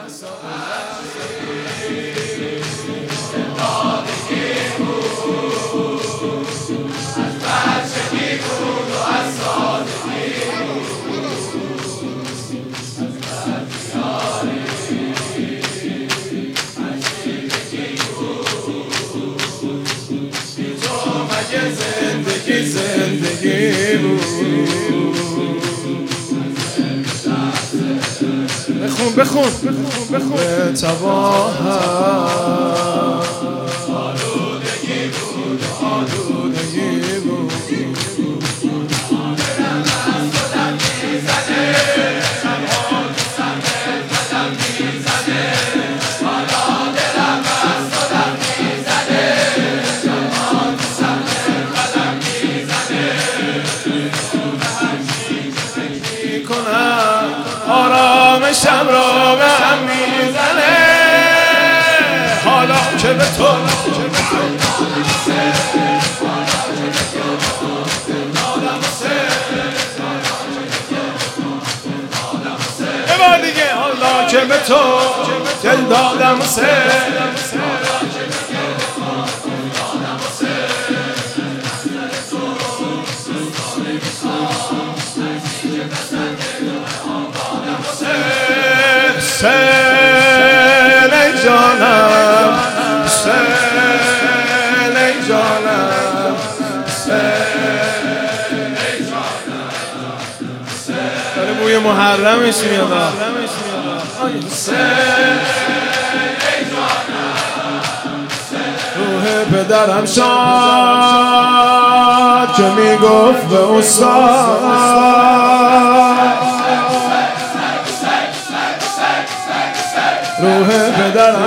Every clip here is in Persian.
زندگی بود. بخون به تباهم آلودگی بود. آرامشم را به هم میزنه حالا که به تو یه بار دیگه حالا که به تو دل دادم سل ای جانم سل ای جانم داره بوی محرمش میاد سل ای جانم روح پدرم شاد که میگفت به استاد روح پدرم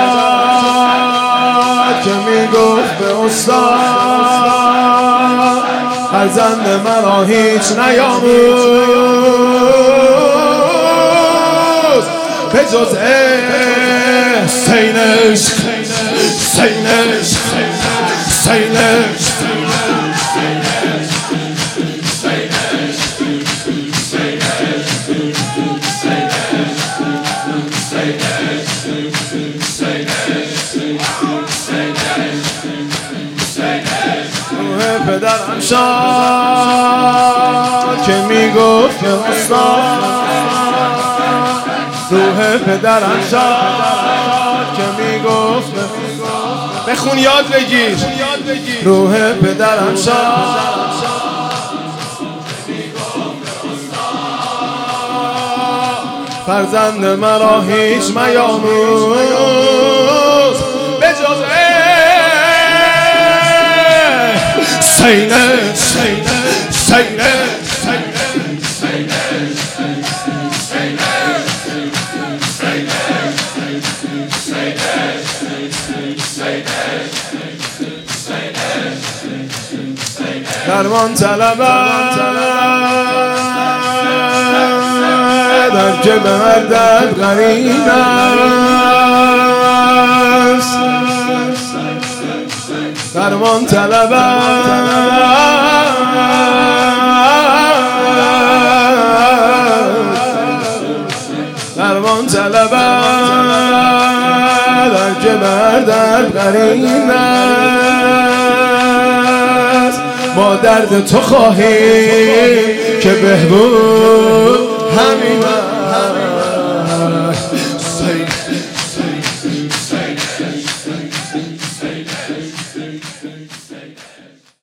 شاد که میگفت به استاد فرزند مرا هیچ نیاموز به جز سینش پدرم شاد که میگفت به استاد روح پدرم شاد که میگفت بخون یاد بگیر روح پدرم شاد فرزند مرا هیچ میاموز به جز درمان طلبم که به مردد غریب است درمان طلبم که به مردد غریب است ما درد تو خواهیم که بهبود همین است